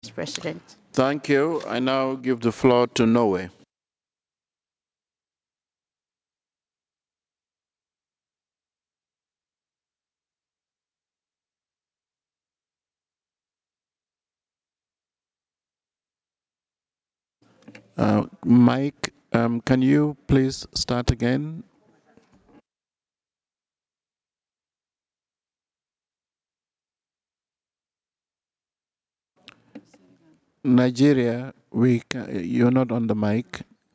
President. Thank you. I now give the floor to Norway. Mike, can you please start again? Nigeria, you're not on the mic.